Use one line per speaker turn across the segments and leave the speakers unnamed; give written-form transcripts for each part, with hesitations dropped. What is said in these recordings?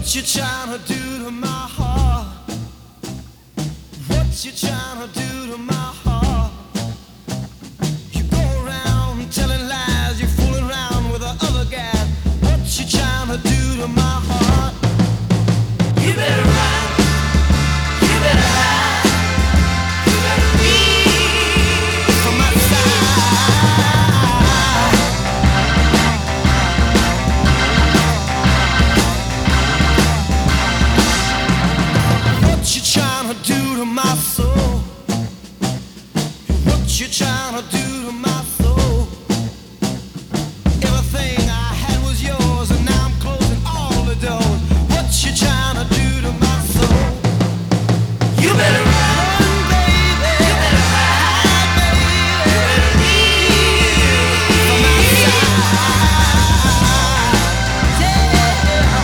What you trying to do to my heart? What you trying to do to my heart? You go around telling lies, you're fooling around with the other guy. What you trying to do to my heart? You better run, you better hide, you better leave from my side. What you trying to do to my soul? What you trying to do to my soul? Everything I had was yours, and now I'm closing all the doors. What you trying to do to my soul? You better run, baby. You better hide, baby. You better leave from my side. Yeah.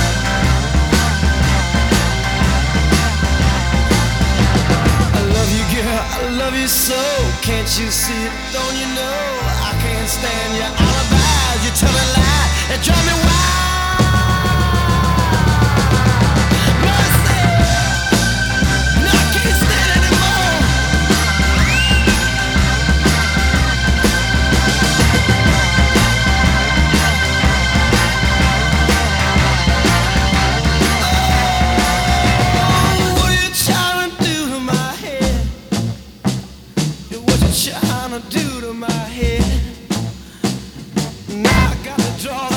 I love you, girl. I love you so. Can't you see it? Don't you know? I can't stand your alibis. You tell a lie and drive me wild. Mercy, no, I can't stand anymore. Oh, what are you trying to do to my head? What you trying to do to my head? Now I gotta draw